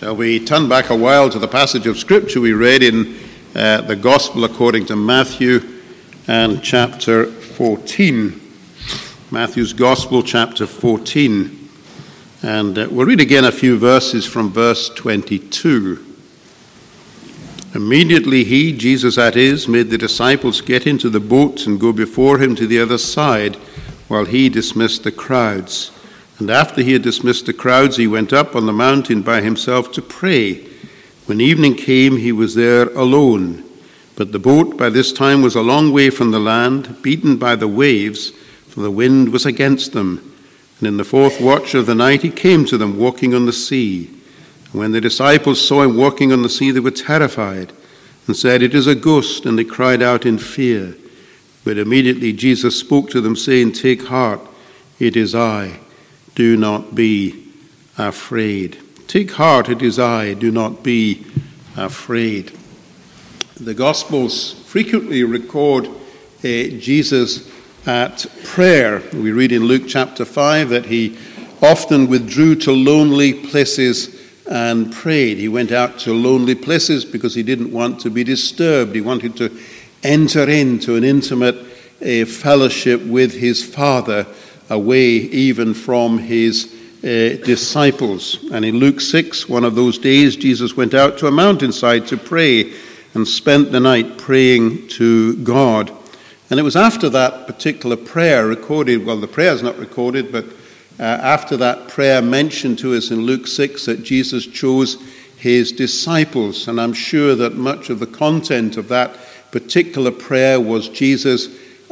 Shall we turn back a while to the passage of Scripture we read in the Gospel according to Matthew and chapter 14. Matthew's Gospel, chapter 14. And we'll read again a few verses from verse 22. Immediately he, Jesus that is, made the disciples get into the boat and go before him to the other side, while he dismissed the crowds. And after he had dismissed the crowds, he went up on the mountain by himself to pray. When evening came, he was there alone. But the boat by this time was a long way from the land, beaten by the waves, for the wind was against them. And in the fourth watch of the night he came to them, walking on the sea. And when the disciples saw him walking on the sea, they were terrified, and said, "It is a ghost," and they cried out in fear. But immediately Jesus spoke to them, saying, "Take heart, it is I. Do not be afraid." Take heart, it is I. Do not be afraid. The Gospels frequently record Jesus at prayer. We read in Luke chapter 5 that he often withdrew to lonely places and prayed. He went out to lonely places because he didn't want to be disturbed. He wanted to enter into an intimate fellowship with his Father, away even from his disciples. And in Luke 6, one of those days, Jesus went out to a mountainside to pray and spent the night praying to God. And it was after that particular prayer recorded, well, the prayer is not recorded, but after that prayer mentioned to us in Luke 6 that Jesus chose his disciples. And I'm sure that much of the content of that particular prayer was Jesus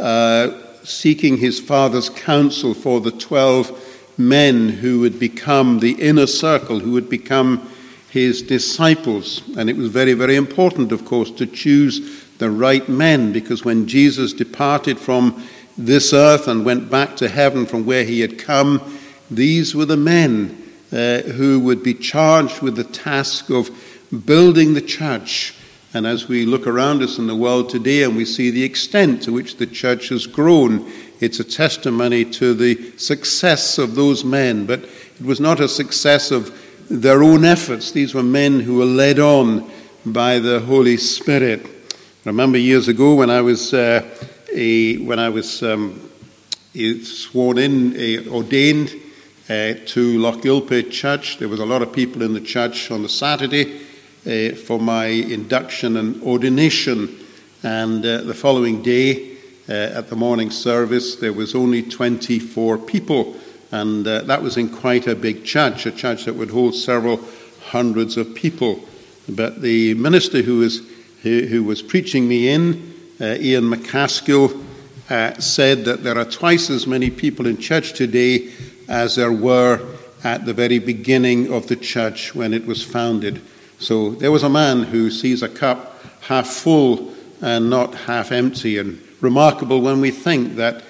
seeking his Father's counsel for the 12 men who would become the inner circle, who would become his disciples. And it was very, very important, of course, to choose the right men, because when Jesus departed from this earth and went back to heaven from where he had come, these were the men who would be charged with the task of building the church. And as we look around us in the world today and we see the extent to which the church has grown, it's a testimony to the success of those men. But it was not a success of their own efforts. These were men who were led on by the Holy Spirit. I remember years ago when I was sworn in, ordained to Lochgilpay Church. There was a lot of people in the church on the Saturday for my induction and ordination, and the following day at the morning service there was only 24 people, and that was in quite a big church, a church that would hold several hundreds of people. But the minister who was preaching me in, Ian McCaskill, said that there are twice as many people in church today as there were at the very beginning of the church when it was founded. So there was a man who sees a cup half full and not half empty. And remarkable when we think that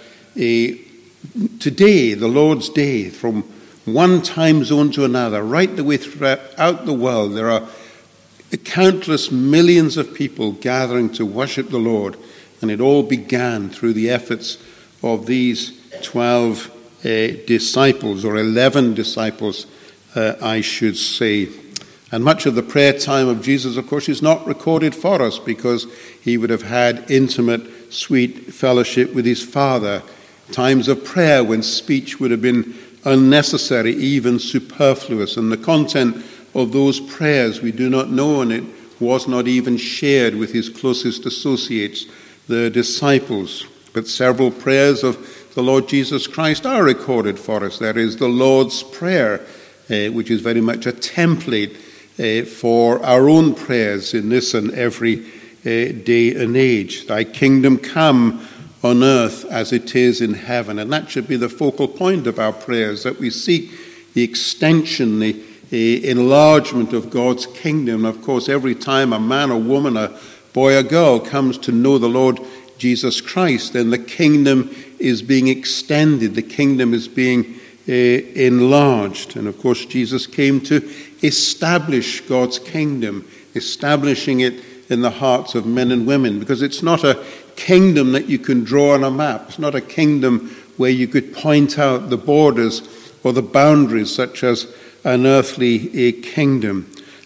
today, the Lord's Day, from one time zone to another, right the way throughout the world, there are countless millions of people gathering to worship the Lord. And it all began through the efforts of these 12 disciples, or 11 disciples, I should say. And much of the prayer time of Jesus, of course, is not recorded for us because he would have had intimate, sweet fellowship with his Father. Times of prayer when speech would have been unnecessary, even superfluous. And the content of those prayers we do not know, and it was not even shared with his closest associates, the disciples. But several prayers of the Lord Jesus Christ are recorded for us. There is the Lord's Prayer, which is very much a template for our own prayers in this and every day and age. Thy kingdom come on earth as it is in heaven. And that should be the focal point of our prayers, that we seek the extension, the enlargement of God's kingdom. Of course, every time a man or woman, a boy or girl comes to know the Lord Jesus Christ, then the kingdom is being extended, the kingdom is being enlarged. And of course, Jesus came to establish God's kingdom, establishing it in the hearts of men and women, because it's not a kingdom that you can draw on a map. It's not a kingdom where you could point out the borders or the boundaries such as an earthly kingdom.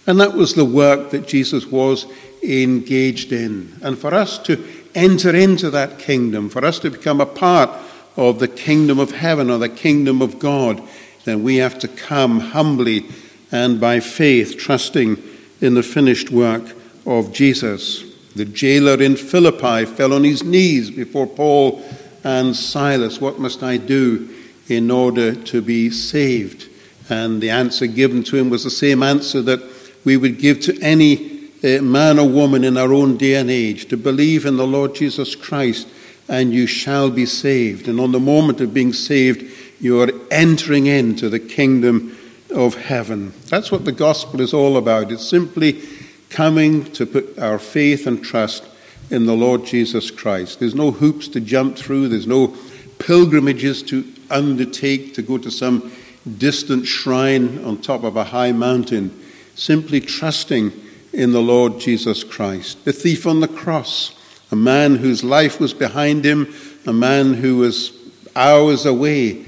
And that was the work that Jesus was engaged in. And for us to enter into that kingdom, for us to become a part of the kingdom of heaven or the kingdom of God, then we have to come humbly and by faith, trusting in the finished work of Jesus. The jailer in Philippi fell on his knees before Paul and Silas. What must I do in order to be saved? And the answer given to him was the same answer that we would give to any man or woman in our own day and age: to believe in the Lord Jesus Christ and you shall be saved. And on the moment of being saved, you are entering into the kingdom of heaven. That's what the gospel is all about. It's simply coming to put our faith and trust in the Lord Jesus Christ. There's no hoops to jump through. There's no pilgrimages to undertake to go to some distant shrine on top of a high mountain. Simply trusting in the Lord Jesus Christ. The thief on the cross, a man whose life was behind him, a man who was hours away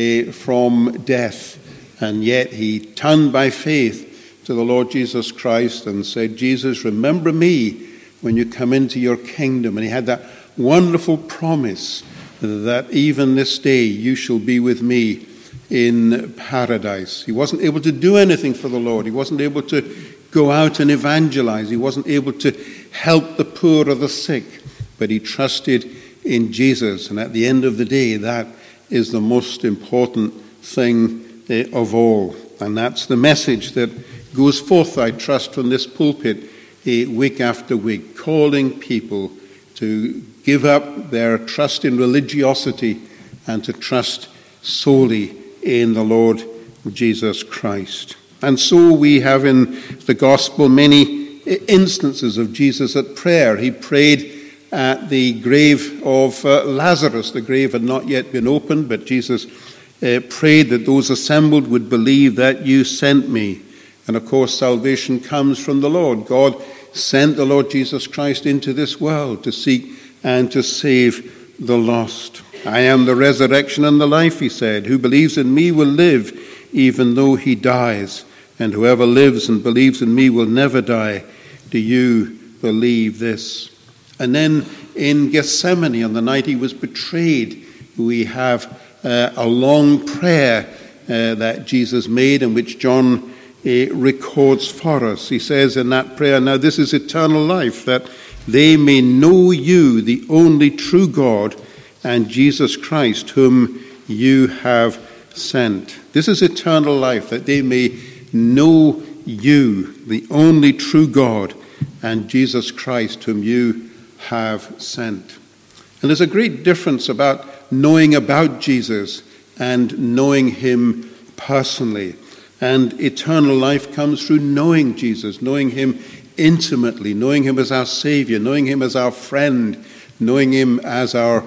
from death, and yet he turned by faith to the Lord Jesus Christ and said, Jesus, remember me when you come into your kingdom. And he had that wonderful promise that even this day you shall be with me in paradise. He wasn't able to do anything for the Lord. He wasn't able to go out and evangelize. He wasn't able to help the poor or the sick, but he trusted in Jesus. And at the end of the day, that is the most important thing of all. And that's the message that goes forth, I trust, from this pulpit week after week, calling people to give up their trust in religiosity and to trust solely in the Lord Jesus Christ. And so we have in the gospel many instances of Jesus at prayer. He prayed at the grave of Lazarus. The grave had not yet been opened, but Jesus prayed that those assembled would believe that you sent me. And of course, salvation comes from the Lord. God sent the Lord Jesus Christ into this world to seek and to save the lost. I am the resurrection and the life, he said. Who believes in me will live even though he dies. And whoever lives and believes in me will never die. Do you believe this? And then in Gethsemane, on the night he was betrayed, we have a long prayer that Jesus made, in which John records for us. He says in that prayer, now this is eternal life, that they may know you, the only true God, and Jesus Christ, whom you have sent. This is eternal life, that they may know you, the only true God, and Jesus Christ, whom you have sent. And there's a great difference about knowing about Jesus and knowing him personally. And eternal life comes through knowing Jesus, knowing him intimately, knowing him as our Savior, knowing him as our friend, knowing him as our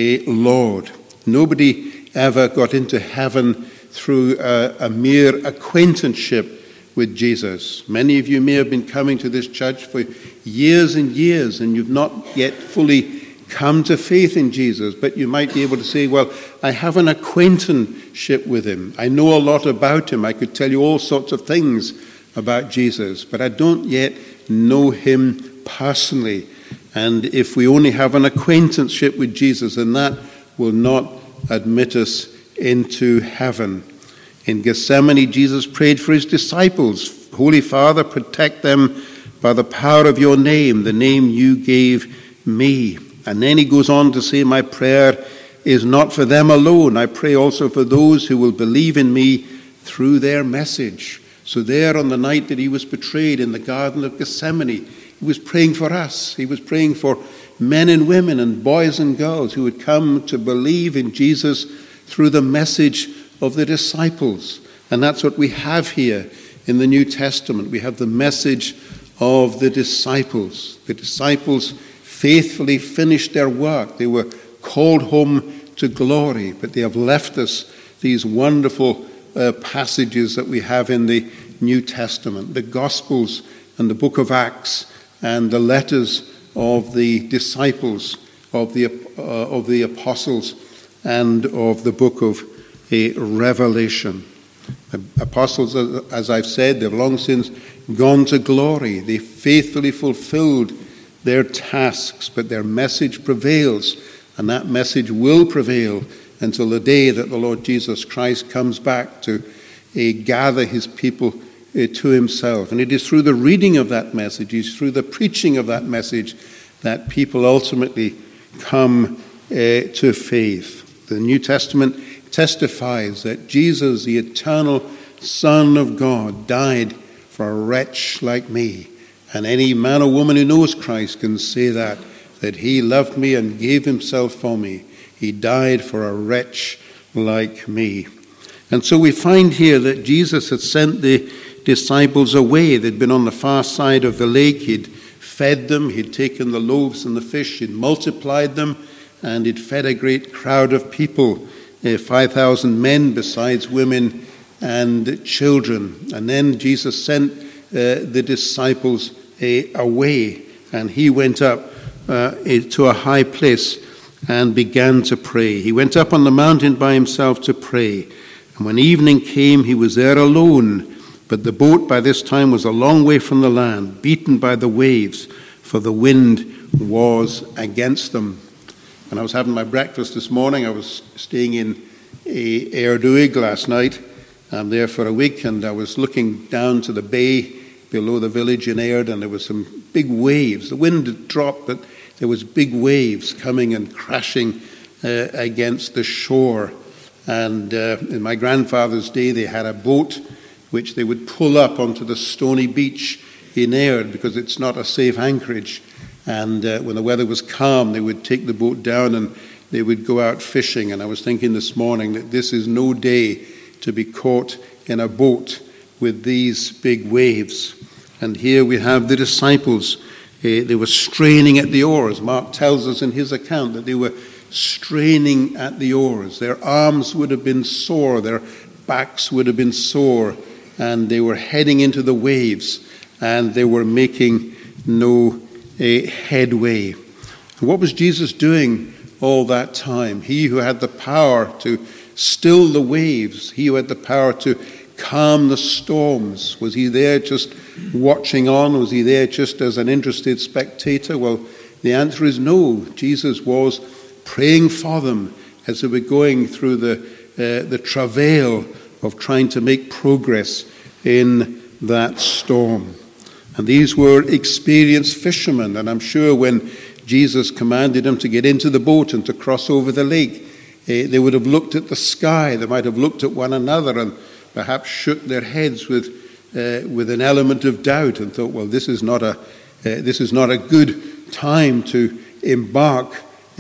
Lord. Nobody ever got into heaven through a mere acquaintanceship with Jesus. Many of you may have been coming to this church for years and years, and you've not yet fully come to faith in Jesus, but you might be able to say, well, I have an acquaintanceship with him. I know a lot about him. I could tell you all sorts of things about Jesus, but I don't yet know him personally. And if we only have an acquaintanceship with Jesus, then that will not admit us into heaven. In Gethsemane, Jesus prayed for his disciples. Holy Father, protect them by the power of your name, the name you gave me. And then he goes on to say, my prayer is not for them alone. I pray also for those who will believe in me through their message. So there on the night that he was betrayed in the Garden of Gethsemane, he was praying for us. He was praying for men and women and boys and girls who would come to believe in Jesus through the message of the disciples. And that's what we have here in the New Testament. We have the message of the disciples. The disciples faithfully finished their work. They were called home to glory, but they have left us these wonderful passages that we have in the New Testament, the Gospels and the book of Acts and the letters of the disciples, of the apostles, and of the book of Revelation. The apostles, as I've said, they've long since gone to glory. They faithfully fulfilled their tasks, but their message prevails, and that message will prevail until the day that the Lord Jesus Christ comes back to gather his people to himself. And it is through the reading of that message, it's through the preaching of that message, that people ultimately come to faith. The New Testament testifies that Jesus, the eternal Son of God, died for a wretch like me. And any man or woman who knows Christ can say that he loved me and gave himself for me. He died for a wretch like me. And so we find here that Jesus had sent the disciples away. They'd been on the far side of the lake. He'd fed them. He'd taken the loaves and the fish. He'd multiplied them. And he'd fed a great crowd of people, 5,000 men besides women and children. And then Jesus sent the disciples away. And he went up to a high place and began to pray. He went up on the mountain by himself to pray. And when evening came, he was there alone. But the boat by this time was a long way from the land, beaten by the waves, for the wind was against them. When I was having my breakfast this morning, I was staying in Airduig last night. I'm there for a week, and I was looking down to the bay below the village in Aird, and there were some big waves. The wind had dropped, but there was big waves coming and crashing against the shore. And in my grandfather's day, they had a boat which they would pull up onto the stony beach in Aird because it's not a safe anchorage. And when the weather was calm, they would take the boat down and they would go out fishing. And I was thinking this morning that this is no day to be caught in a boat with these big waves. And here we have the disciples. They were straining at the oars. Mark tells us in his account that they were straining at the oars. Their arms would have been sore. Their backs would have been sore. And they were heading into the waves. And they were making no headway. And what was Jesus doing all that time? He who had the power to still the waves. He who had the power to calm the storms. Was he there just watching on? Was he there just as an interested spectator? Well, the answer is no. Jesus was praying for them as they were going through the travail of trying to make progress in that storm. And these were experienced fishermen, and I'm sure when Jesus commanded them to get into the boat and to cross over the lake, they would have looked at the sky. They might have looked at one another and perhaps shook their heads with an element of doubt and thought, well, this is not a good time to embark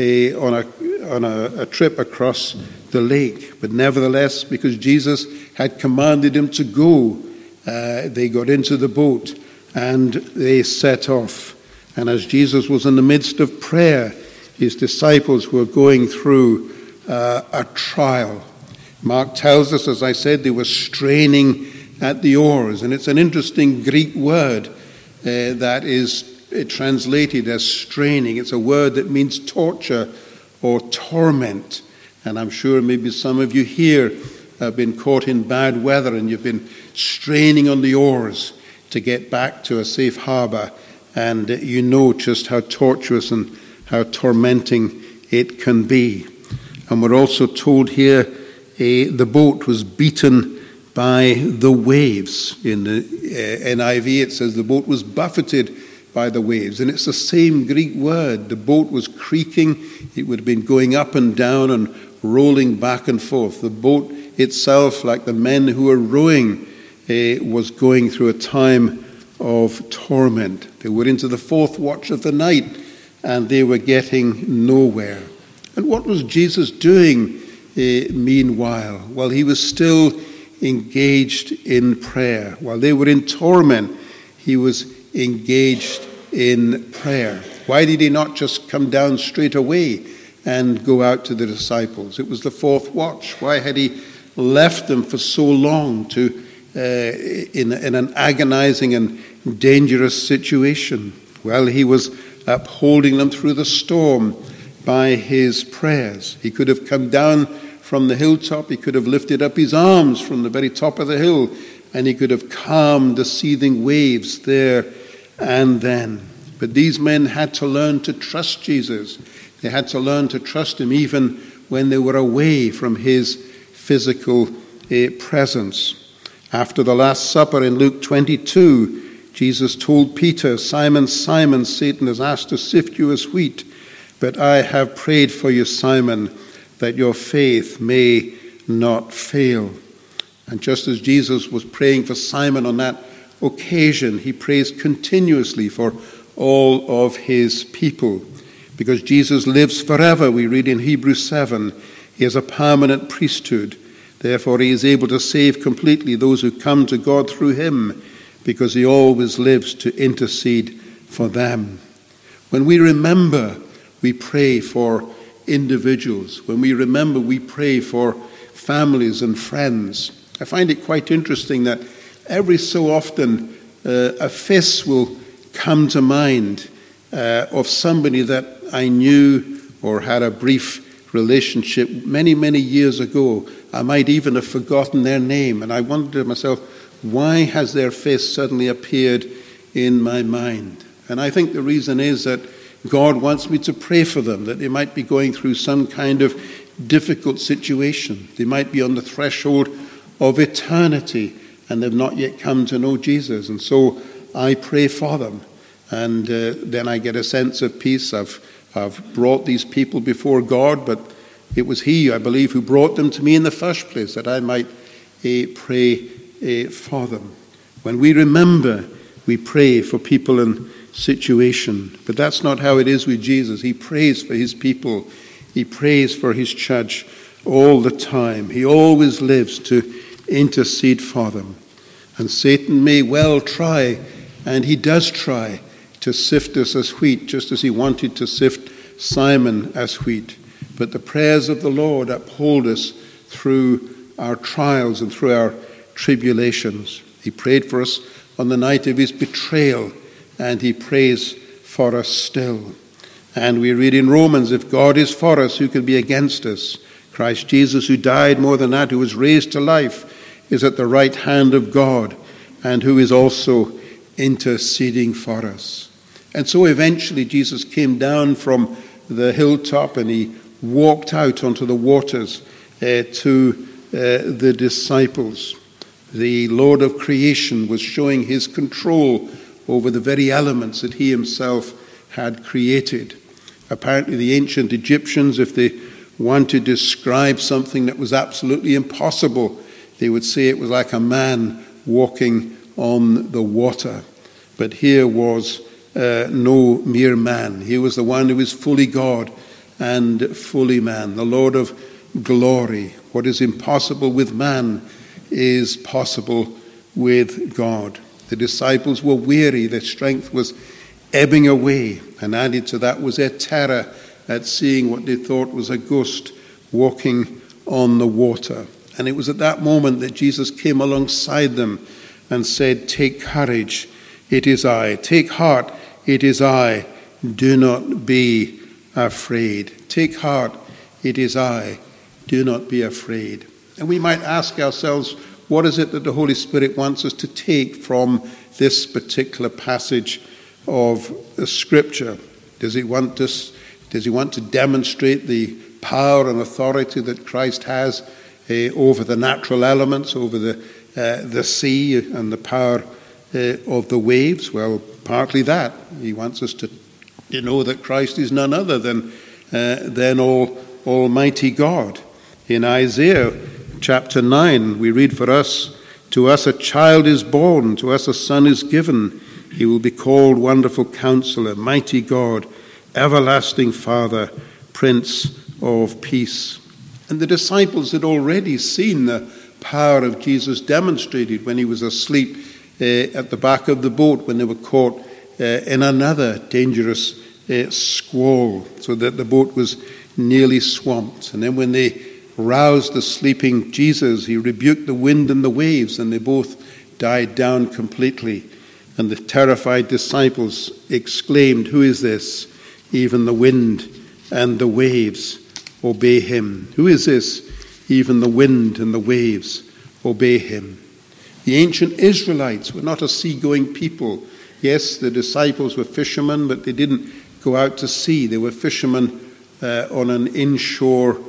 on a trip across the lake. But nevertheless, because Jesus had commanded them to go, they got into the boat and they set off. And as Jesus was in the midst of prayer, his disciples were going through a trial. Mark tells us, as I said, they were straining at the oars. And it's an interesting Greek word that is translated as straining. It's a word that means torture or torment. And I'm sure maybe some of you here have been caught in bad weather and you've been straining on the oars to get back to a safe harbor. And you know just how tortuous and how tormenting it can be. And we're also told here the boat was beaten by the waves. In the NIV it says the boat was buffeted by the waves. And it's the same Greek word. The boat was creaking. It would have been going up and down and rolling back and forth. The boat itself, like the men who were rowing, was going through a time of torment. They were into the fourth watch of the night and they were getting nowhere. And what was Jesus doing meanwhile? Well, he was still engaged in prayer. While they were in torment, he was engaged in prayer. Why did he not just come down straight away and go out to the disciples? It was the fourth watch. Why had he left them for so long in an agonizing and dangerous situation? Well, he was upholding them through the storm by his prayers. He could have come down from the hilltop. He could have lifted up his arms from the very top of the hill, and he could have calmed the seething waves there and then. But these men had to learn to trust Jesus. They had to learn to trust him even when they were away from his physical presence. After the Last Supper in Luke 22, Jesus told Peter, "Simon, Simon, Satan has asked to sift you as wheat, but I have prayed for you, Simon, that your faith may not fail." And just as Jesus was praying for Simon on that occasion, he prays continuously for all of his people. Because Jesus lives forever, we read in Hebrews 7, he has a permanent priesthood. Therefore, he is able to save completely those who come to God through him, because he always lives to intercede for them. When we remember, we pray for individuals. When we remember, we pray for families and friends. I find it quite interesting that every so often a face will come to mind of somebody that I knew or had a brief relationship many, many years ago. I might even have forgotten their name, and I wondered to myself, why has their face suddenly appeared in my mind? And I think the reason is that God wants me to pray for them, that they might be going through some kind of difficult situation. They might be on the threshold of eternity and they've not yet come to know Jesus. And so I pray for them. And then I get a sense of peace. I've brought these people before God, but it was he, I believe, who brought them to me in the first place, that I might pray for them. When we remember, we pray for people in situation. But that's not how it is with Jesus. He prays for his people. He prays for his church all the time. He always lives to intercede for them. And Satan may well try, and he does try, to sift us as wheat, just as he wanted to sift Simon as wheat. But the prayers of the Lord uphold us through our trials and through our tribulations. He prayed for us on the night of his betrayal, and he prays for us still. And we read in Romans, if God is for us, who can be against us? Christ Jesus, who died, more than that, who was raised to life, is at the right hand of God, and who is also interceding for us. And so eventually Jesus came down from the hilltop and he walked out onto the waters to the disciples. The Lord of creation was showing his control over the very elements that he himself had created. Apparently the ancient Egyptians, if they wanted to describe something that was absolutely impossible, they would say it was like a man walking on the water. But here was no mere man. He was the one who was fully God and fully man, the Lord of glory. What is impossible with man is possible with God. The disciples were weary, their strength was ebbing away, and added to that was their terror at seeing what they thought was a ghost walking on the water. And it was at that moment that Jesus came alongside them and said, "Take courage, it is I. Take heart, it is I. Do not be afraid." Take heart, it is I. Do not be afraid. And we might ask ourselves, what is it that the Holy Spirit wants us to take from this particular passage of the Scripture? Does he want to demonstrate the power and authority that Christ has over the natural elements, over the sea and the power of the waves? Well, partly that. He wants us to know that Christ is none other than Almighty God. In Isaiah chapter 9, we read, "For us, to us a child is born, to us a son is given. He will be called Wonderful Counselor, Mighty God, Everlasting Father, Prince of Peace." And the disciples had already seen the power of Jesus demonstrated when he was asleep at the back of the boat when they were caught in another dangerous squall, so that the boat was nearly swamped. And then when they roused the sleeping Jesus, he rebuked the wind and the waves, and they both died down completely. And the terrified disciples exclaimed, "Who is this? Even the wind and the waves obey him." Who is this? Even the wind and the waves obey him. The ancient Israelites were not a seagoing people. Yes, the disciples were fishermen, but they didn't go out to sea. They were fishermen on an inshore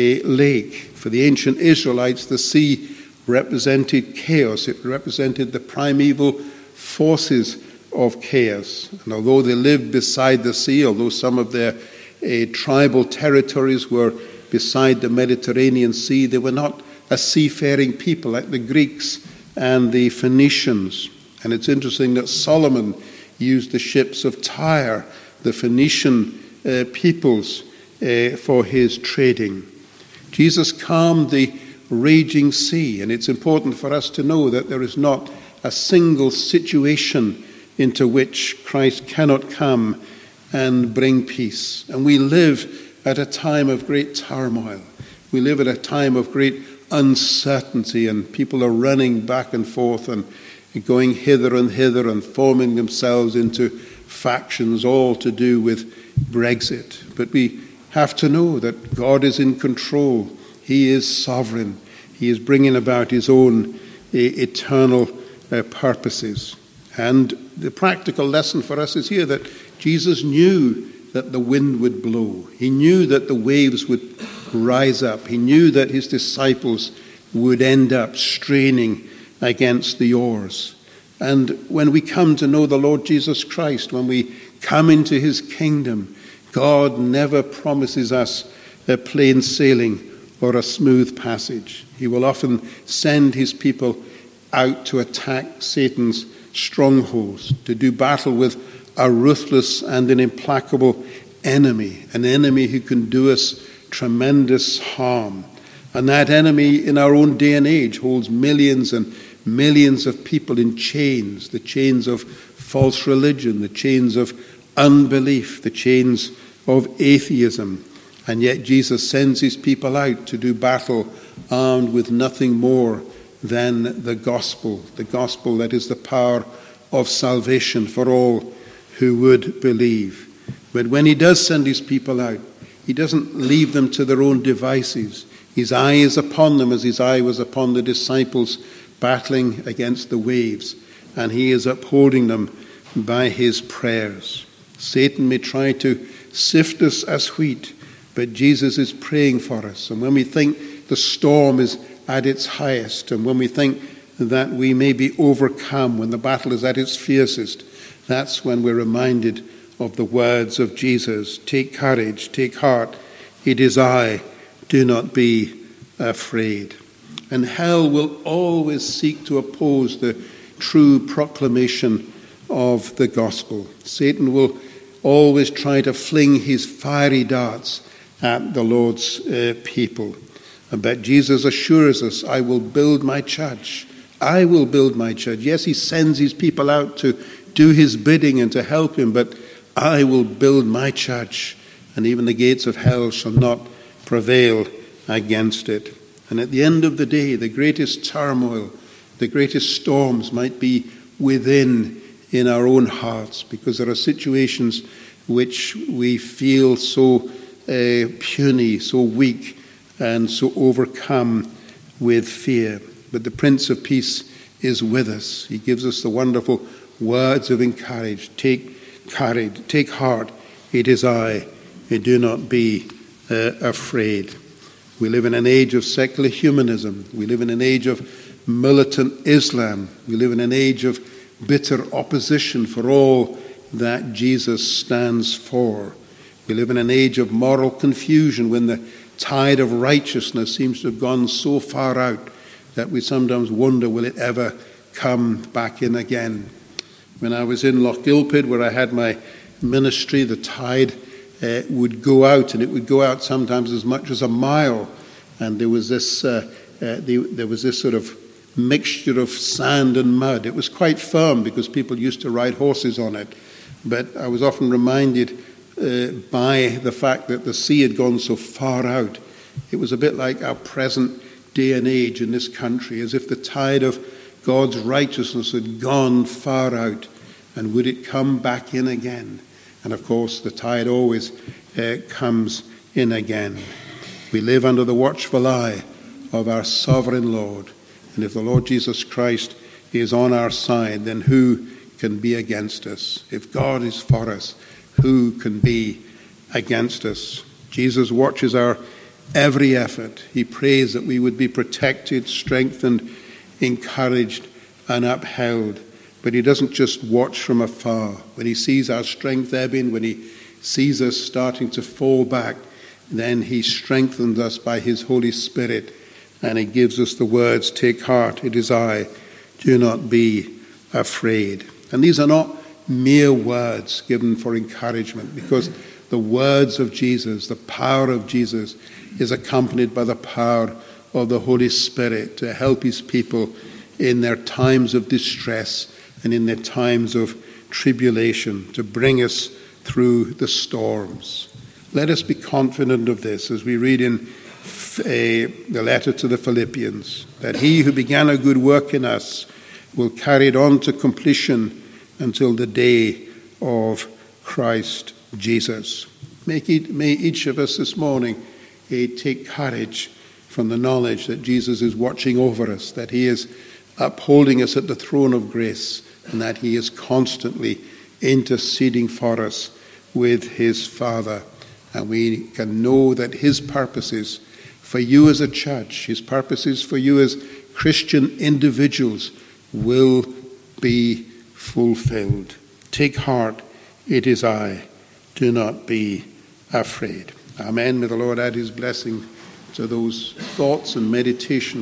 lake. For the ancient Israelites, the sea represented chaos. It represented the primeval forces of chaos. And although they lived beside the sea, although some of their tribal territories were beside the Mediterranean Sea, they were not a seafaring people like the Greeks and the Phoenicians. And it's interesting that Solomon used the ships of Tyre, the Phoenician peoples, for his trading. Jesus calmed the raging sea, and it's important for us to know that there is not a single situation into which Christ cannot come and bring peace. And we live at a time of great turmoil. We live at a time of great uncertainty, and people are running back and forth and going hither and forming themselves into factions, all to do with Brexit. But we have to know that God is in control. He is sovereign. He is bringing about his own eternal purposes. And the practical lesson for us is here that Jesus knew that the wind would blow. He knew that the waves would rise up. He knew that his disciples would end up straining against the oars. And when we come to know the Lord Jesus Christ, when we come into his kingdom, God never promises us a plain sailing or a smooth passage. He will often send his people out to attack Satan's strongholds, to do battle with a ruthless and an implacable enemy, an enemy who can do us tremendous harm. And that enemy in our own day and age holds millions and millions of people in chains, the chains of false religion, the chains of unbelief, the chains of atheism. And yet Jesus sends his people out to do battle armed with nothing more than the gospel that is the power of salvation for all who would believe. But when he does send his people out, he doesn't leave them to their own devices. His eye is upon them as his eye was upon the disciples battling against the waves, and he is upholding them by his prayers. Satan may try to sift us as wheat, but Jesus is praying for us. And when we think the storm is at its highest, and when we think that we may be overcome, when the battle is at its fiercest, that's when we're reminded of the words of Jesus. Take courage, take heart, it is I, do not be afraid. And hell will always seek to oppose the true proclamation of the gospel. Satan will always try to fling his fiery darts at the Lord's people. But Jesus assures us, I will build my church. I will build my church. Yes, he sends his people out to do his bidding and to help him, but I will build my church, and even the gates of hell shall not prevail against it. And at the end of the day, the greatest turmoil, the greatest storms might be within in our own hearts, because there are situations which we feel so puny, so weak, and so overcome with fear. But the Prince of Peace is with us. He gives us the wonderful words of encouragement. Take courage, take heart, it is I, do not be afraid. We live in an age of secular humanism. We live in an age of militant Islam. We live in an age of bitter opposition for all that Jesus stands for. We live in an age of moral confusion when the tide of righteousness seems to have gone so far out that we sometimes wonder, will it ever come back in again? When I was in Lochgilphead, where I had my ministry, the tide would go out, and it would go out sometimes as much as a mile. And there was this sort of mixture of sand and mud. It was quite firm because people used to ride horses on it. But I was often reminded by the fact that the sea had gone so far out. It was a bit like our present day and age in this country, as if the tide of God's righteousness had gone far out, and would it come back in again? And of course, the tide always comes in again. We live under the watchful eye of our sovereign Lord. And if the Lord Jesus Christ is on our side, then who can be against us? If God is for us, who can be against us? Jesus watches our every effort. He prays that we would be protected, strengthened, encouraged, and upheld. But he doesn't just watch from afar. When he sees our strength ebbing, when he sees us starting to fall back, then he strengthens us by his Holy Spirit, and he gives us the words, "Take heart, it is I, do not be afraid." And these are not mere words given for encouragement, because the words of Jesus, the power of Jesus, is accompanied by the power of the Holy Spirit to help his people in their times of distress and in their times of tribulation, to bring us through the storms. Let us be confident of this as we read in the letter to the Philippians, that he who began a good work in us will carry it on to completion until the day of Christ Jesus. May each of us this morning take courage from the knowledge that Jesus is watching over us, that he is upholding us at the throne of grace, and that he is constantly interceding for us with his Father. And we can know that his purposes for you as a church, his purposes for you as Christian individuals will be fulfilled. Take heart, it is I. Do not be afraid. Amen. May the Lord add his blessing to those thoughts and meditations